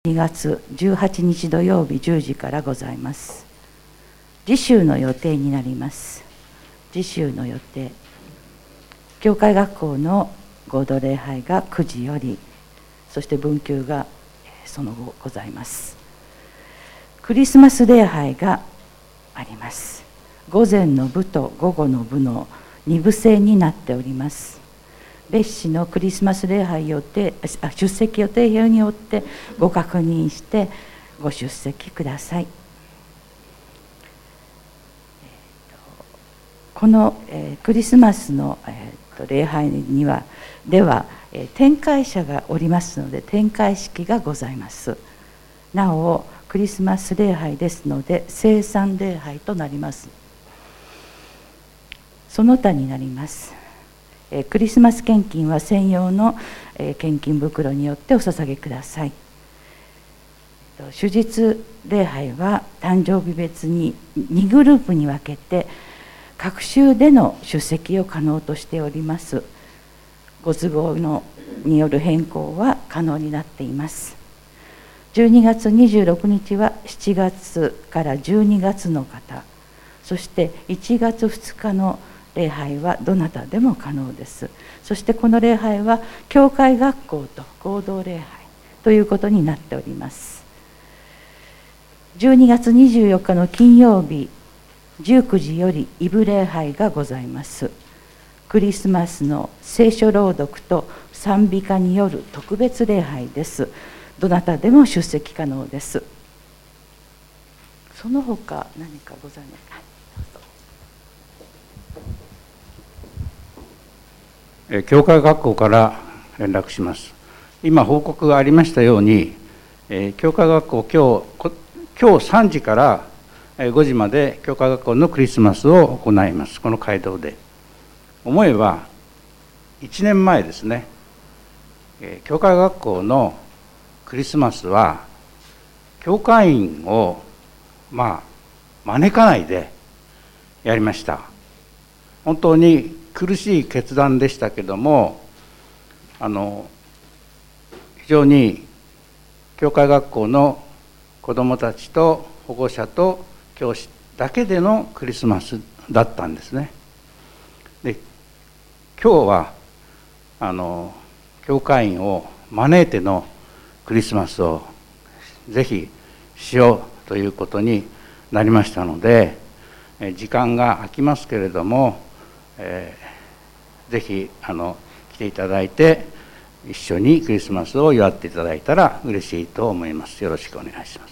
2月18日土曜日10時からございます。次週の予定になります。次週の予定、教会学校の合同礼拝が9時より、そして文休がその後ございます。クリスマス礼拝があります。午前の部と午後の部の2部制になっております。別紙のクリスマス礼拝出席予定表によってご確認してご出席ください。このクリスマスの礼拝では天会者がおりますので、天会式がございます。なおクリスマス礼拝ですので聖餐礼拝となります。その他になります。クリスマス献金は専用の献金袋によってお捧げください。主日礼拝は誕生日別に2グループに分けて各週での出席を可能としております。ご都合による変更は可能になっています。12月26日は7月から12月の方、そして1月2日の礼拝はどなたでも可能です。そしてこの礼拝は教会学校と合同礼拝ということになっております。12月24日の金曜日19時よりイブ礼拝がございます。クリスマスの聖書朗読と賛美歌による特別礼拝です。どなたでも出席可能です。その他何かございますか。 教会学校から連絡します。今報告がありましたように、教会学校今日3時から5時まで教会学校のクリスマスを行います。この街道で。思えば1年前ですね、教会学校のクリスマスは教会員を招かないでやりました。本当に苦しい決断でしたけども、非常に教会学校の子どもたちと保護者と教師だけでのクリスマスだったんですね。で、今日は教会員を招いてのクリスマスをぜひしようということになりましたので、時間が空きますけれども、ぜひ来ていただいて一緒にクリスマスを祝っていただいたら嬉しいと思います。よろしくお願いします。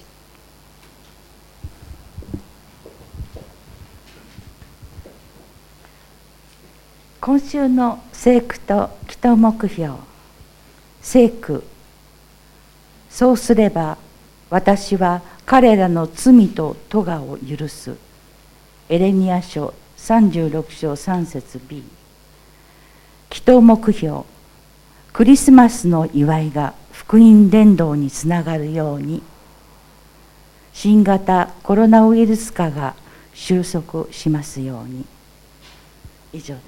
今週の聖句と祈祷目標。聖句。そうすれば私は彼らの罪と咎を許す。エレミヤ書36章3節 B。祈祷目標。クリスマスの祝いが福音伝道につながるように、新型コロナウイルス化が収束しますように。以上です。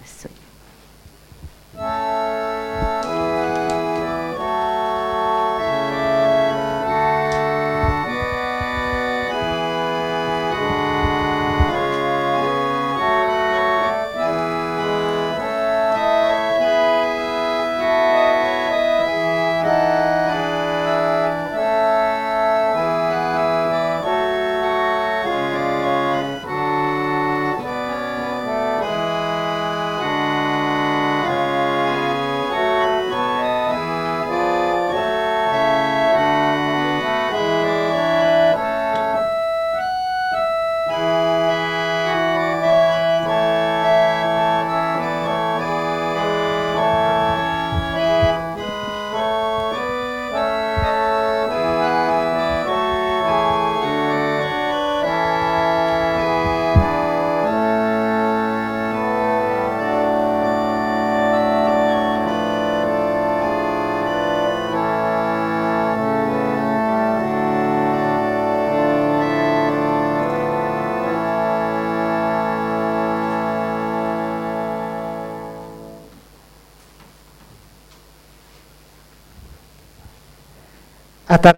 新